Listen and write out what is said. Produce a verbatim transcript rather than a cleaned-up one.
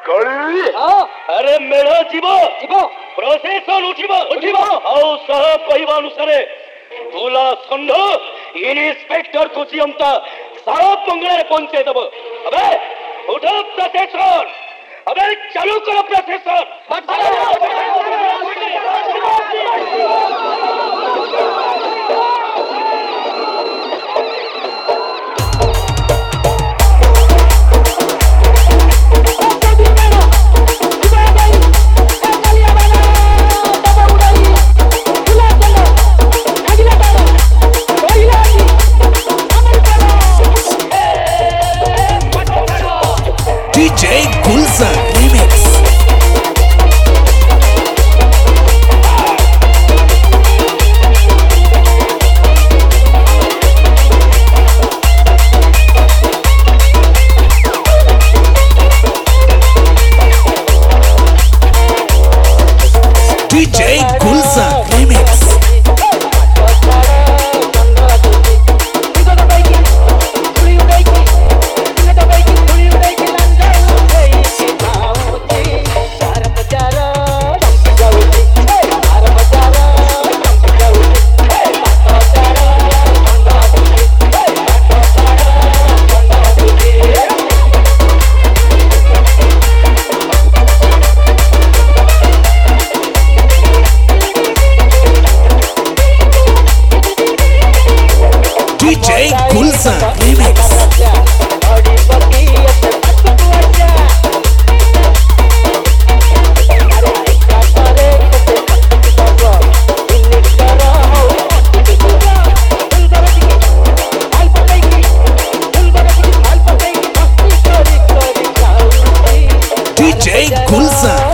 अरे मेढ़ जीव जीव प्रोसेसन उठिब उठिब आउ सह कहवा अनुसार तुला षंढ इन्स्पेक्टर को जियंता साफ बंगला पहुंचे दब अबे उठो प्रोसेसन अबे चालू करो प्रोसेसन D J Gulzar Remix. D J Gulzar Remix. D J Gulzar Remix. D J Gulzar